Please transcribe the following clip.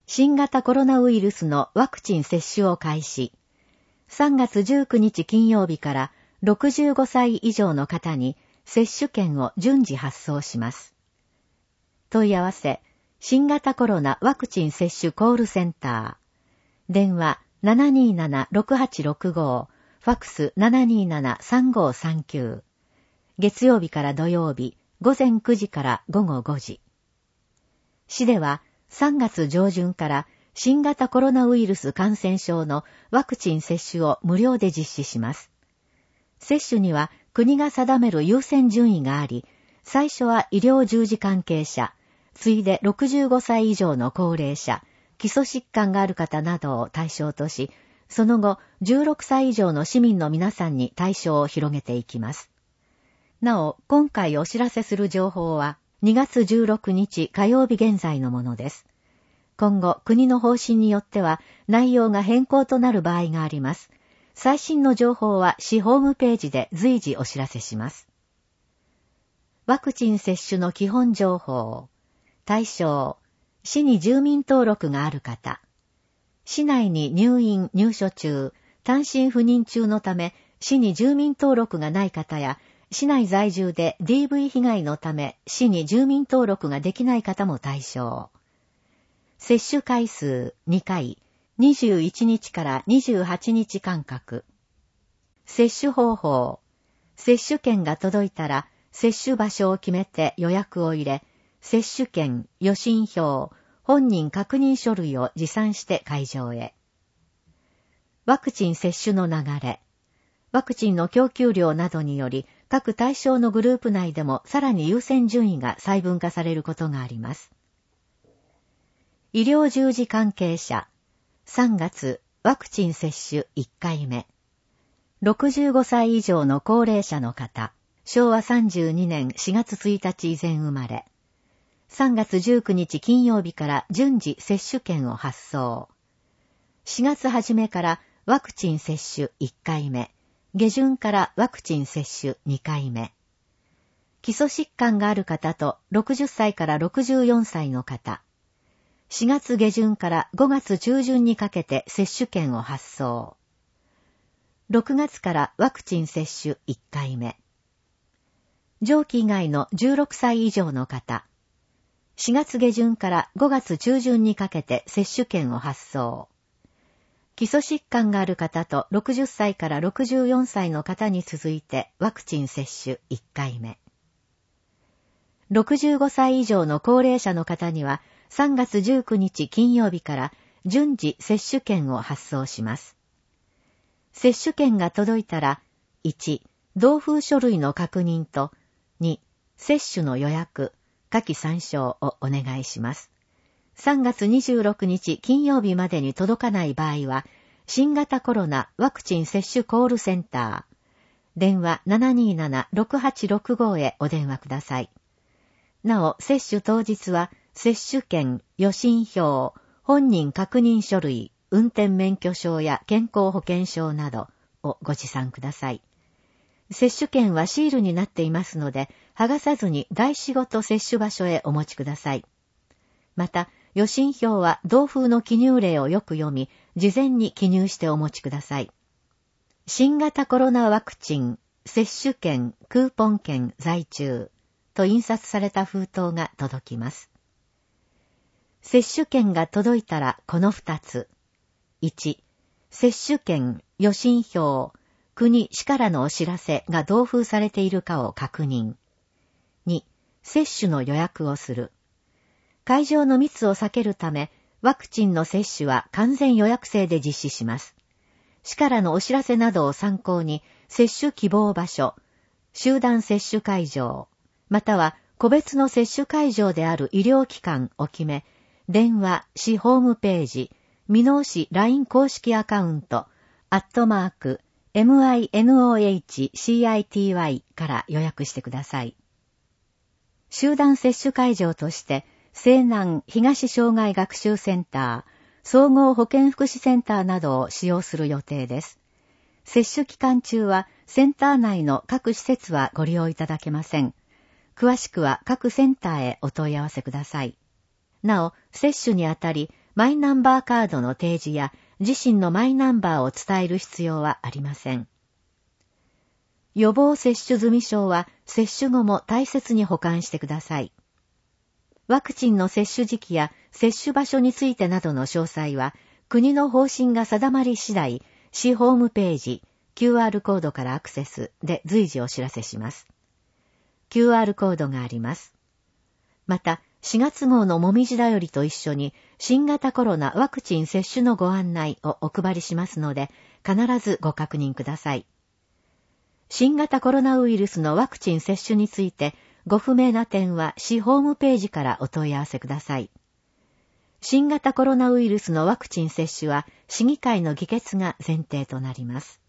新型コロナウイルスのワクチン接種を開始。3月19日金曜日から65歳以上の方に接種券を順次発送します。問い合わせ、新型コロナワクチン接種コールセンター。電話 727-6865、ファックス 727-3539。月曜日から土曜日、午前9時から午後5時。市では3月上旬から新型コロナウイルス感染症のワクチン接種を無料で実施します。接種には国が定める優先順位があり、最初は医療従事関係者、次いで65歳以上の高齢者、基礎疾患がある方などを対象とし、その後16歳以上の市民の皆さんに対象を広げていきます。なお、今回お知らせする情報は2月16日火曜日現在のものです。今後、国の方針によっては内容が変更となる場合があります。最新の情報は市ホームページで随時お知らせします。ワクチン接種の基本情報。対象。市に住民登録がある方。市内に入院・入所中、単身赴任中のため、市に住民登録がない方や、市内在住で DV 被害のため、市に住民登録ができない方も対象。接種回数2回、21日から28日間隔。接種方法。接種券が届いたら、接種場所を決めて予約を入れ、接種券、予診票、本人確認書類を持参して会場へ。ワクチン接種の流れ。ワクチンの供給量などにより、各対象のグループ内でもさらに優先順位が細分化されることがあります。医療従事関係者。3月、ワクチン接種1回目。65歳以上の高齢者の方。昭和32年4月1日以前生まれ。3月19日金曜日から順次接種券を発送。4月初めからワクチン接種1回目。下旬からワクチン接種2回目。基礎疾患がある方と60歳から64歳の方。4月下旬から5月中旬にかけて接種券を発送。6月からワクチン接種1回目。上記以外の16歳以上の方。4月下旬から5月中旬にかけて接種券を発送。基礎疾患がある方と60歳から64歳の方に続いてワクチン接種1回目。65歳以上の高齢者の方には3月19日金曜日から順次接種券を発送します。接種券が届いたら、1、同封書類の確認と、2、接種の予約、下記参照をお願いします。3月26日金曜日までに届かない場合は、新型コロナワクチン接種コールセンター、電話 727-6865 へお電話ください。なお、接種当日は、接種券、予診票、本人確認書類、運転免許証や健康保険証などをご持参ください。接種券はシールになっていますので、剥がさずに第4ごと接種場所へお持ちください。また、予診票は同封の記入例をよく読み、事前に記入してお持ちください。新型コロナワクチン、接種券、クーポン券在中と印刷された封筒が届きます。接種券が届いたらこの2つ。1、接種券、予診票、国・市からのお知らせが同封されているかを確認。2、接種の予約をする。会場の密を避けるため、ワクチンの接種は完全予約制で実施します。市からのお知らせなどを参考に、接種希望場所、集団接種会場、または個別の接種会場である医療機関を決め、電話、市ホームページ、箕面市 LINE 公式アカウント、@MINOHCITY から予約してください。集団接種会場として、西南東障害学習センター、総合保健福祉センターなどを使用する予定です。接種期間中はセンター内の各施設はご利用いただけません。詳しくは各センターへお問い合わせください。なお、接種にあたり、 マイナンバーカードの提示や自身のマイナンバーを伝える必要はありません。予防接種済証は接種後も大切に保管してください。ワクチンの接種時期や接種場所についてなどの詳細は、国の方針が定まり次第、市ホームページ、QR コードからアクセスで随時お知らせします。QR コードがあります。また、4月号のもみじだよりと一緒に、新型コロナワクチン接種のご案内をお配りしますので、必ずご確認ください。新型コロナウイルスのワクチン接種について、ご不明な点は市ホームページからお問い合わせください。新型コロナウイルスのワクチン接種は、市議会の議決が前提となります。